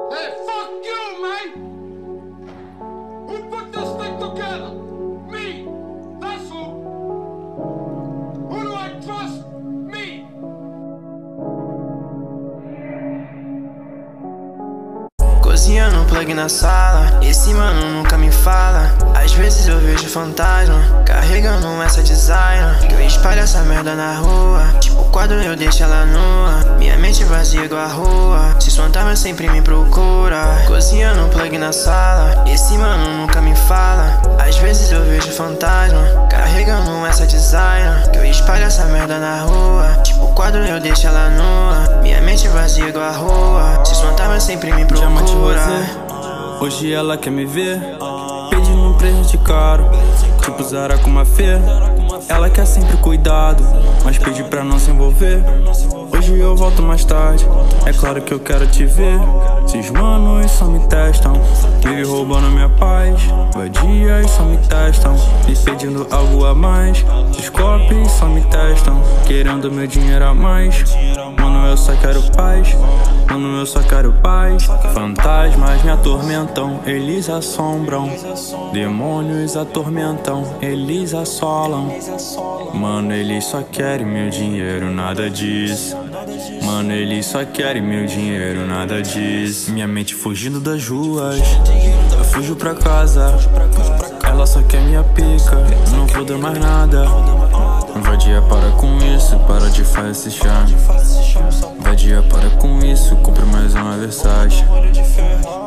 Hey, fuck you, man! Who put this thing together? Me! That's who! Who do I trust? Me! Cozinhando plug na sala, esse mano nunca me fala. Às vezes eu vejo fantasma, carregando essa designer. Que eu espalho essa merda na rua, tipo quadro eu deixo ela nua. Minha mente vazia igual a rua, se fantasma sempre me procura. Cozinhando plug na sala, esse mano nunca me fala. Às vezes eu vejo fantasma, carregando essa designer. Que eu espalho essa merda na rua, tipo quadro eu deixo ela nua. Minha mente vazia igual a rua, se fantasma sempre me procura. Hoje ela quer me ver, pedindo um presente caro, tipo Zara com uma fé. Ela quer sempre cuidado, mas pede pra não se envolver. Hoje eu volto mais tarde, é claro que eu quero te ver. Esses manos só me testam, vive roubando minha paz. Vadias só me testam, me pedindo algo a mais. Esses copos só me testam, querendo meu dinheiro a mais. Mano, eu só quero paz, mano, eu só quero paz. Fantasmas me atormentam, eles assombram. Demônios atormentam, eles assolam. Mano, eles só querem meu dinheiro, nada disso. Mano, eles só querem meu dinheiro, nada disso. Minha mente fugindo das ruas, eu fujo pra casa. Ela só quer minha pica, não vou dar mais nada. Vadia, para com isso, para de fazer esse charme. Vadia, para com isso, compre mais uma Versace.